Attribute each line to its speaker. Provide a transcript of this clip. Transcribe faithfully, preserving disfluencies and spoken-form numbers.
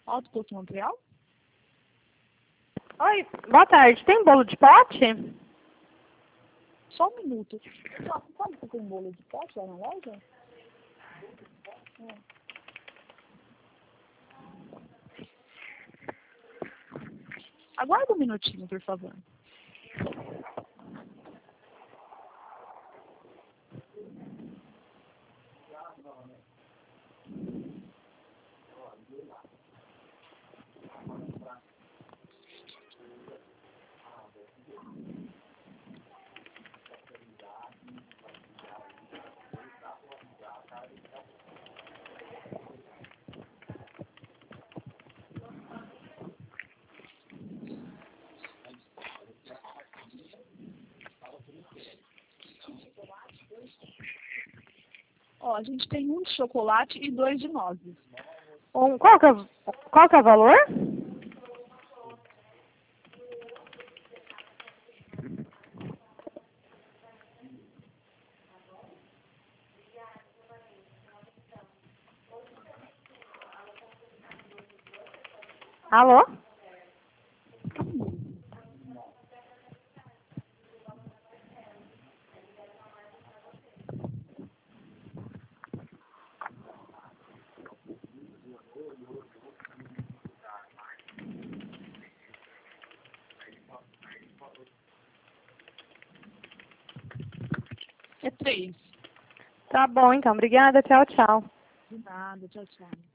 Speaker 1: Alto Posto Montreal?
Speaker 2: Oi, boa tarde. Tem bolo de pote?
Speaker 1: Só um minuto. Sabe se tem bolo de pote lá na loja? É. Aguarda um minutinho, por favor. Ó, a gente tem um de chocolate e dois de nozes.
Speaker 2: Um, qual, que é, qual que é o valor? Alô?
Speaker 1: É três.
Speaker 2: Tá bom, então. Obrigada. Tchau, tchau.
Speaker 1: De nada, tchau, tchau.